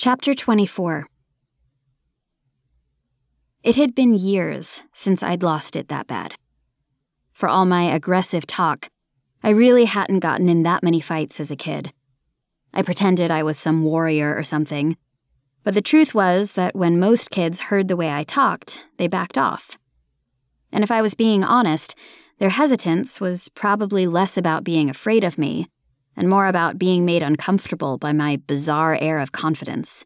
Chapter 24. It had been years since I'd lost it that bad. For all my aggressive talk, I really hadn't gotten in that many fights as a kid. I pretended I was some warrior or something, but the truth was that when most kids heard the way I talked, they backed off. And if I was being honest, their hesitance was probably less about being afraid of me and more about being made uncomfortable by my bizarre air of confidence.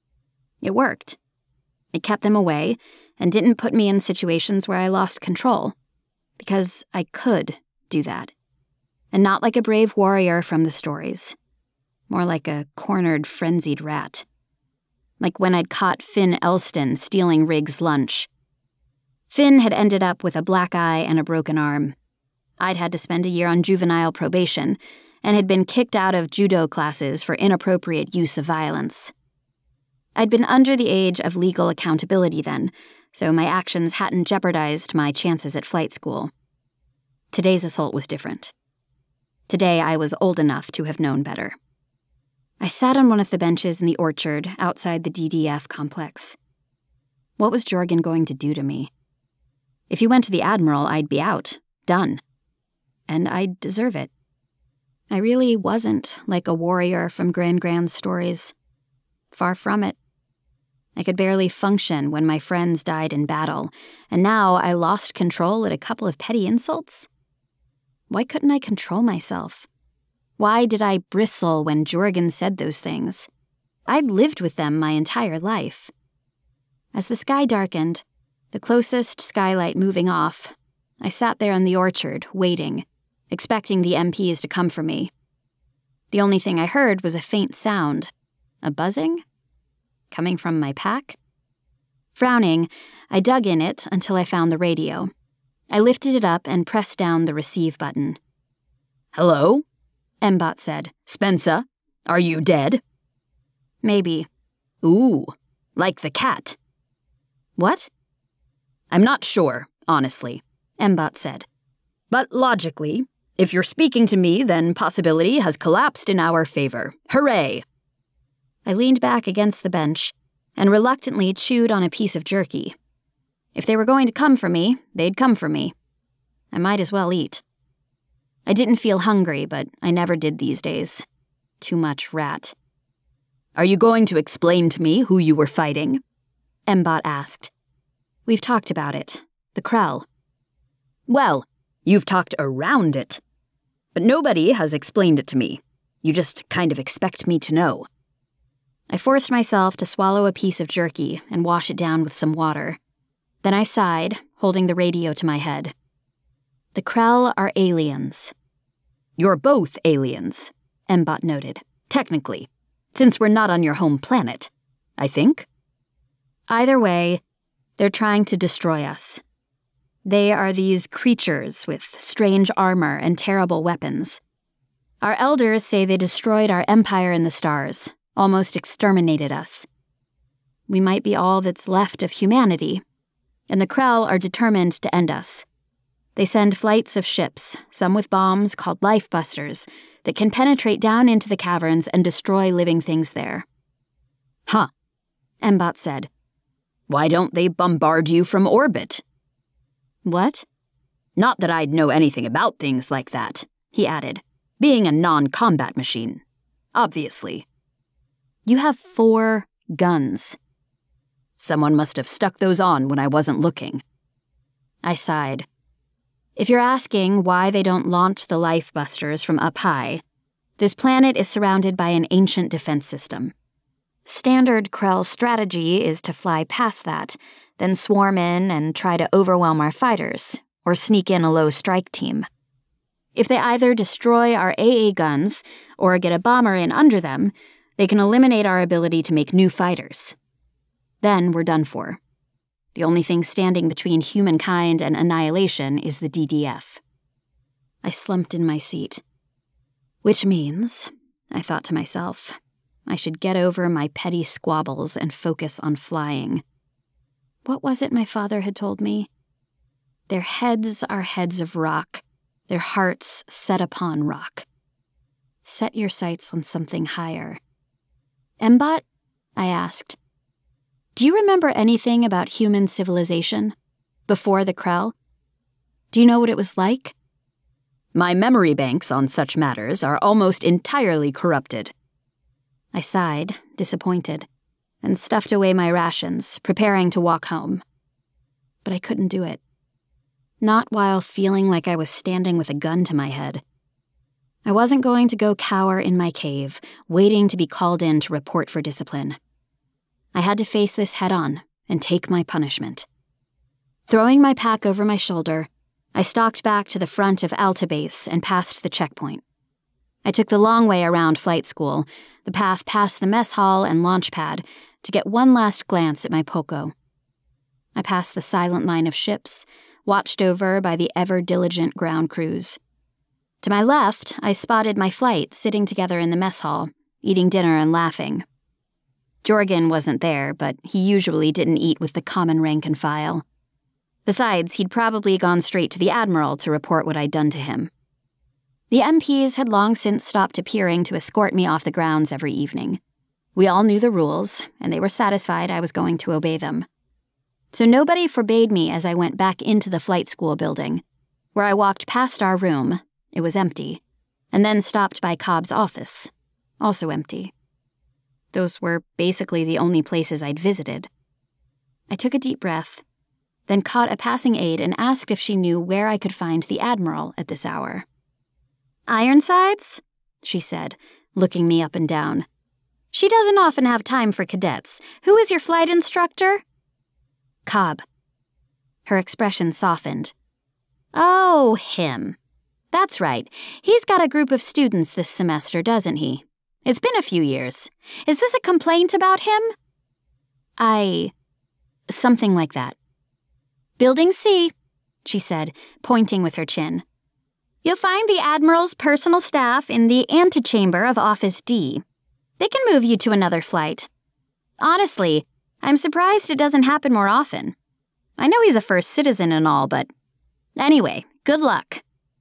It worked. It kept them away and didn't put me in situations where I lost control, because I could do that. And not like a brave warrior from the stories. More like a cornered, frenzied rat. Like when I'd caught Finn Elston stealing Riggs' lunch. Finn had ended up with a black eye and a broken arm. I'd had to spend a year on juvenile probation and had been kicked out of judo classes for inappropriate use of violence. I'd been under the age of legal accountability then, so my actions hadn't jeopardized my chances at flight school. Today's assault was different. Today I was old enough to have known better. I sat on one of the benches in the orchard outside the DDF complex. What was Jorgen going to do to me? If he went to the Admiral, I'd be out. Done. And I'd deserve it. I really wasn't like a warrior from Gran stories. Far from it. I could barely function when my friends died in battle, and now I lost control at a couple of petty insults? Why couldn't I control myself? Why did I bristle when Jorgen said those things? I'd lived with them my entire life. As the sky darkened, the closest skylight moving off, I sat there in the orchard, waiting, expecting the MPs to come for me. The only thing I heard was a faint sound. A buzzing? Coming from my pack? Frowning, I dug in it until I found the radio. I lifted it up and pressed down the receive button. "Hello?" Mbot said. "Spensa, are you dead?" "Maybe." "Ooh, like the cat." "What?" "I'm not sure, honestly," Mbot said. "But logically, if you're speaking to me, then possibility has collapsed in our favor. Hooray!" I leaned back against the bench and reluctantly chewed on a piece of jerky. If they were going to come for me, they'd come for me. I might as well eat. I didn't feel hungry, but I never did these days. Too much rat. "Are you going to explain to me who you were fighting?" Mbot asked. "We've talked about it. The Krell." "Well, you've talked around it. But nobody has explained it to me. You just kind of expect me to know." I forced myself to swallow a piece of jerky and wash it down with some water. Then I sighed, holding the radio to my head. The Krell are aliens. "You're both aliens," Mbot noted. "Technically, since we're not on your home planet, I think." Either way, they're trying to destroy us. They are these creatures with strange armor and terrible weapons. Our elders say they destroyed our empire in the stars, almost exterminated us. We might be all that's left of humanity, and the Krell are determined to end us. They send flights of ships, some with bombs called Lifebusters, that can penetrate down into the caverns and destroy living things there. "Huh," Mbot said. "Why don't they bombard you from orbit?" "What?" "Not that I'd know anything about things like that," he added, "being a non-combat machine. Obviously." "You have 4 guns. "Someone must have stuck those on when I wasn't looking." I sighed. If you're asking why they don't launch the Lifebusters from up high, this planet is surrounded by an ancient defense system. Standard Krell strategy is to fly past that, then swarm in and try to overwhelm our fighters, or sneak in a low strike team. If they either destroy our AA guns or get a bomber in under them, they can eliminate our ability to make new fighters. Then we're done for. The only thing standing between humankind and annihilation is the DDF. I slumped in my seat. Which means, I thought to myself, I should get over my petty squabbles and focus on flying. What was it my father had told me? Their heads are heads of rock, their hearts set upon rock. Set your sights on something higher. Mbot, I asked. Do you remember anything about human civilization? Before the Krell? Do you know what it was like? My memory banks on such matters are almost entirely corrupted. I sighed, disappointed, and stuffed away my rations, preparing to walk home. But I couldn't do it. Not while feeling like I was standing with a gun to my head. I wasn't going to go cower in my cave, waiting to be called in to report for discipline. I had to face this head-on and take my punishment. Throwing my pack over my shoulder, I stalked back to the front of Alta Base and passed the checkpoint. I took the long way around flight school, the path past the mess hall and launch pad, to get one last glance at my Poco. I passed the silent line of ships, watched over by the ever-diligent ground crews. To my left, I spotted my flight sitting together in the mess hall, eating dinner and laughing. Jorgen wasn't there, but he usually didn't eat with the common rank and file. Besides, he'd probably gone straight to the Admiral to report what I'd done to him. The MPs had long since stopped appearing to escort me off the grounds every evening. We all knew the rules, and they were satisfied I was going to obey them. So nobody forbade me as I went back into the flight school building, where I walked past our room, it was empty, and then stopped by Cobb's office, also empty. Those were basically the only places I'd visited. I took a deep breath, then caught a passing aide and asked if she knew where I could find the Admiral at this hour. "Ironsides?" she said, looking me up and down. "She doesn't often have time for cadets. Who is your flight instructor?" "Cobb." Her expression softened. "Oh, him. That's right. He's got a group of students this semester, doesn't he? It's been a few years. Is this a complaint about him?" Something like that. "Building C," she said, pointing with her chin. "You'll find the Admiral's personal staff in the antechamber of Office D. They can move you to another flight. Honestly, I'm surprised it doesn't happen more often. I know he's a first citizen and all, but anyway, good luck."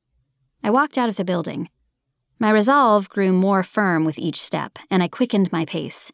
I walked out of the building. My resolve grew more firm with each step, and I quickened my pace.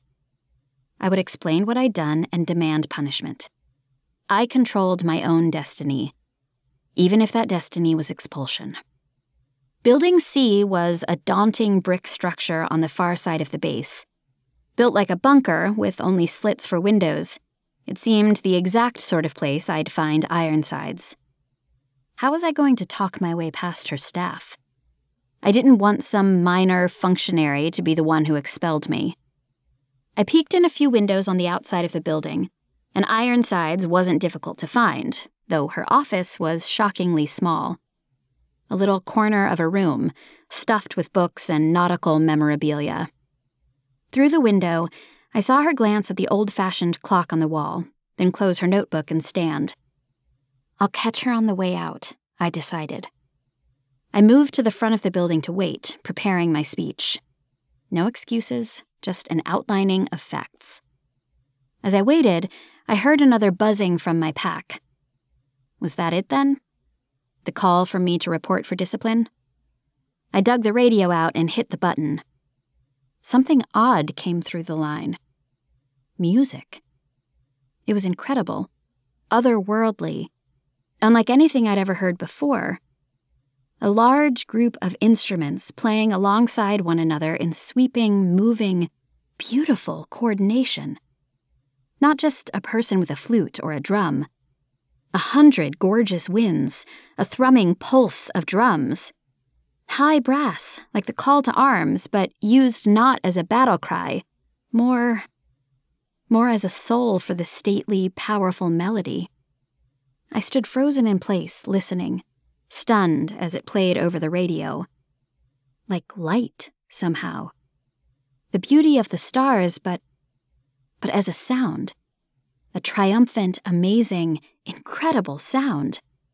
I would explain what I'd done and demand punishment. I controlled my own destiny, even if that destiny was expulsion. Building C was a daunting brick structure on the far side of the base. Built like a bunker with only slits for windows, it seemed the exact sort of place I'd find Ironsides. How was I going to talk my way past her staff? I didn't want some minor functionary to be the one who expelled me. I peeked in a few windows on the outside of the building, and Ironsides wasn't difficult to find, though her office was shockingly small. A little corner of a room, stuffed with books and nautical memorabilia. Through the window, I saw her glance at the old-fashioned clock on the wall, then close her notebook and stand. I'll catch her on the way out, I decided. I moved to the front of the building to wait, preparing my speech. No excuses, just an outlining of facts. As I waited, I heard another buzzing from my pack. Was that it then? The call for me to report for discipline? I dug the radio out and hit the button. Something odd came through the line. Music. It was incredible, otherworldly, unlike anything I'd ever heard before. A large group of instruments playing alongside one another in sweeping, moving, beautiful coordination. Not just a person with a flute or a drum. 100 gorgeous winds, a thrumming pulse of drums. High brass, like the call to arms, but used not as a battle cry, more as a soul for the stately, powerful melody. I stood frozen in place, listening, stunned as it played over the radio. Like light, somehow. The beauty of the stars, but as a sound. A triumphant, amazing, incredible sound.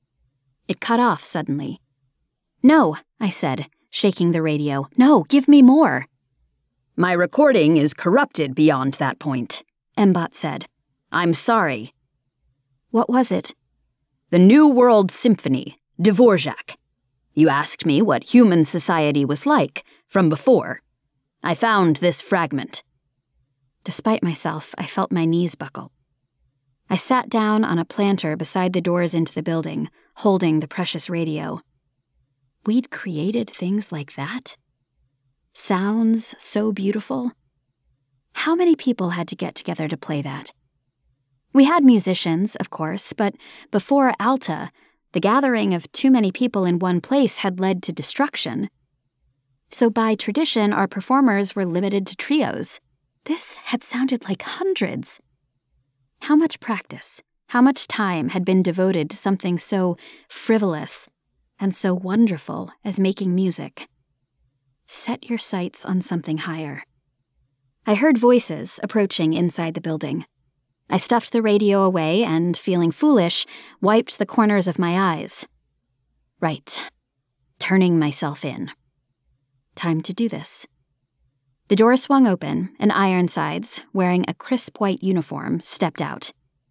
It cut off suddenly. "No," I said, shaking the radio. "No, give me more." "My recording is corrupted beyond that point," Mbot said. "I'm sorry." "What was it?" "The New World Symphony, Dvorak. You asked me what human society was like from before. I found this fragment." Despite myself, I felt my knees buckle. I sat down on a planter beside the doors into the building, holding the precious radio. We'd created things like that? Sounds so beautiful? How many people had to get together to play that? We had musicians, of course, but before Alta, the gathering of too many people in one place had led to destruction. So by tradition, our performers were limited to trios. This had sounded like hundreds. How much practice, how much time had been devoted to something so frivolous and so wonderful as making music? Set your sights on something higher. I heard voices approaching inside the building. I stuffed the radio away and, feeling foolish, wiped the corners of my eyes. Right. Turning myself in. Time to do this. The door swung open, and Ironsides, wearing a crisp white uniform, stepped out.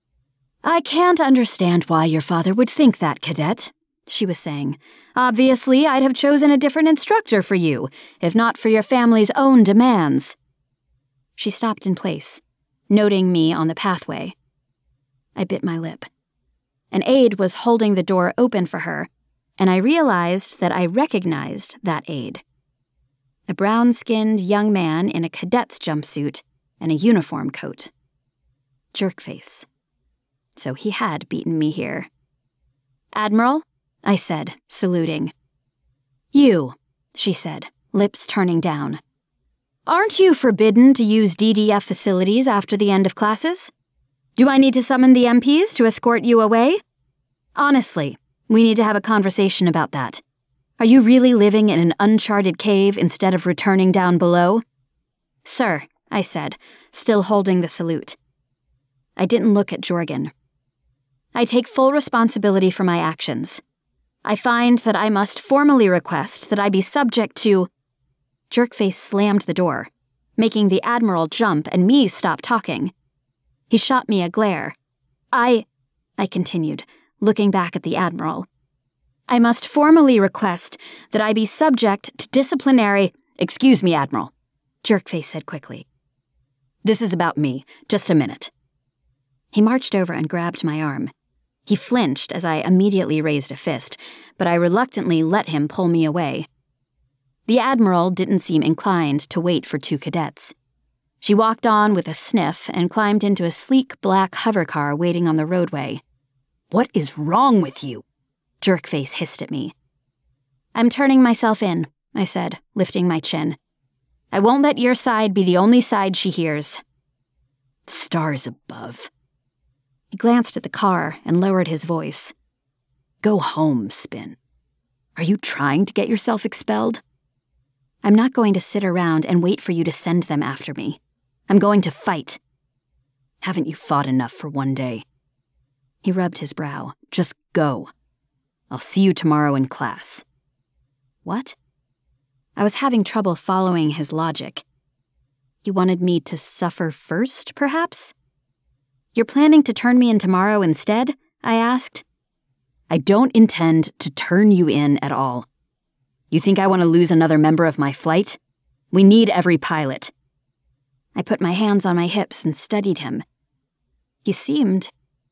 "I can't understand why your father would think that, cadet," she was saying. "Obviously, I'd have chosen a different instructor for you, if not for your family's own demands." She stopped in place, noting me on the pathway. I bit my lip. An aide was holding the door open for her, and I realized that I recognized that aide. A brown-skinned young man in a cadet's jumpsuit and a uniform coat. Jerkface. So he had beaten me here. "Admiral," I said, saluting. "You," she said, lips turning down. "Aren't you forbidden to use DDF facilities after the end of classes? Do I need to summon the MPs to escort you away? Honestly, we need to have a conversation about that. Are you really living in an uncharted cave instead of returning down below?" "Sir," I said, still holding the salute. I didn't look at Jorgen. "I take full responsibility for my actions. I find that I must formally request that I be subject to—" Jerkface slammed the door, making the Admiral jump and me stop talking. He shot me a glare. I continued, looking back at the Admiral. "I must formally request that I be subject to disciplinary—" "Excuse me, Admiral," Jerkface said quickly. "This is about me. Just a minute." He marched over and grabbed my arm. He flinched as I immediately raised a fist, but I reluctantly let him pull me away. The Admiral didn't seem inclined to wait for two cadets. She walked on with a sniff and climbed into a sleek black hovercar waiting on the roadway. "What is wrong with you?" Jerkface hissed at me. "I'm turning myself in," I said, lifting my chin. "I won't let your side be the only side she hears." "Stars above." He glanced at the car and lowered his voice. "Go home, Spin. Are you trying to get yourself expelled?" "I'm not going to sit around and wait for you to send them after me. I'm going to fight." "Haven't you fought enough for one day?" He rubbed his brow. "Just go. I'll see you tomorrow in class." What? I was having trouble following his logic. He wanted me to suffer first, perhaps? "You're planning to turn me in tomorrow instead?" I asked. "I don't intend to turn you in at all. You think I want to lose another member of my flight? We need every pilot." I put my hands on my hips and studied him. He seemed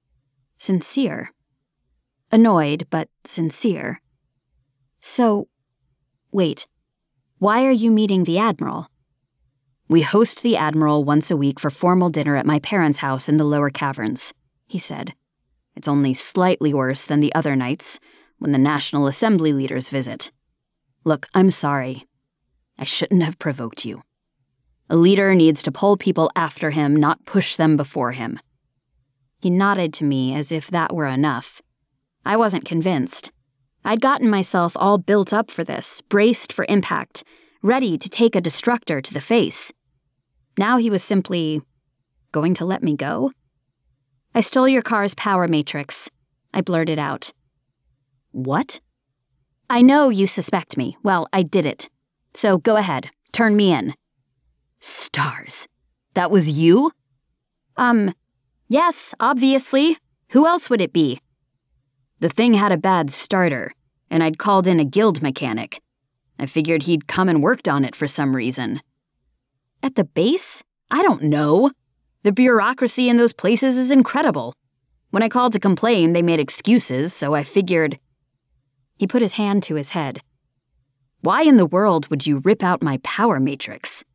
sincere. Annoyed, but sincere. "So, wait, why are you meeting the Admiral?" "We host the Admiral once a week for formal dinner at my parents' house in the lower caverns," he said. "It's only slightly worse than the other nights, when the National Assembly leaders visit. Look, I'm sorry. I shouldn't have provoked you. A leader needs to pull people after him, not push them before him." He nodded to me as if that were enough. I wasn't convinced. I'd gotten myself all built up for this, braced for impact, ready to take a destructor to the face. Now he was simply going to let me go? "I stole your car's power matrix," I blurted out. "What?" "I know you suspect me. Well, I did it. So go ahead, turn me in." "Stars. That was you?" Yes, obviously. Who else would it be?" "The thing had a bad starter, and I'd called in a guild mechanic. I figured he'd come and worked on it for some reason." "At the base?" I don't know. The bureaucracy in those places is incredible. When I called to complain, they made excuses, so I figured... He put his hand to his head. Why in the world would you rip out my power matrix?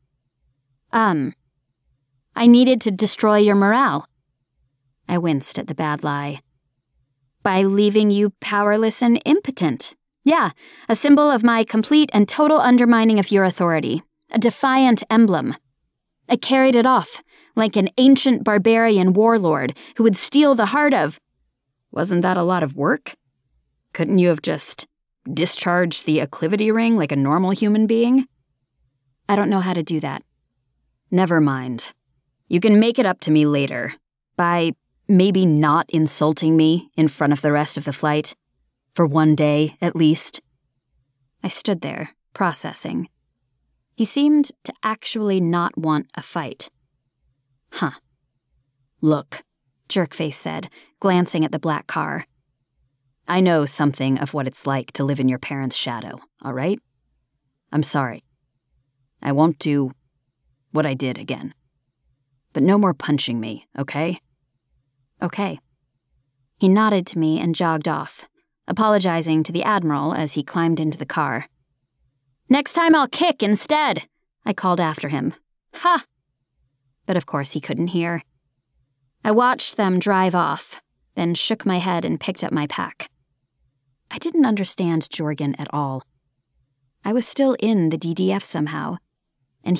I needed to destroy your morale. I winced at the bad lie. By leaving you powerless and impotent. Yeah, a symbol of my complete and total undermining of your authority. A defiant emblem. I carried it off, like an ancient barbarian warlord who would steal the heart of... Wasn't that a lot of work? Couldn't you have just discharged the acclivity ring like a normal human being? I don't know how to do that. Never mind. You can make it up to me later, by maybe not insulting me in front of the rest of the flight. For one day, at least. I stood there, processing. He seemed to actually not want a fight. Huh. Look, Jerkface said, glancing at the black car. I know something of what it's like to live in your parents' shadow, all right? I'm sorry. I won't do what I did again. But no more punching me, okay? Okay. He nodded to me and jogged off, apologizing to the Admiral as he climbed into the car. Next time I'll kick instead, I called after him. Ha! But of course he couldn't hear. I watched them drive off, then shook my head and picked up my pack. I didn't understand Jorgen at all. I was still in the DDF somehow, and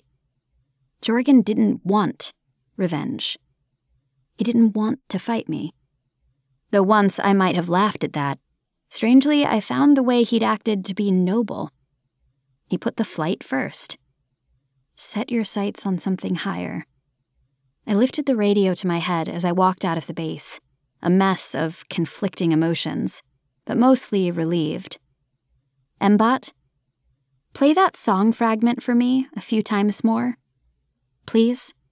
Jorgen didn't want revenge. He didn't want to fight me. Though once I might have laughed at that, strangely I found the way he'd acted to be noble. He put the flight first. Set your sights on something higher. I lifted the radio to my head as I walked out of the base, a mess of conflicting emotions, but mostly relieved. Mbot, play that song fragment for me a few times more, please.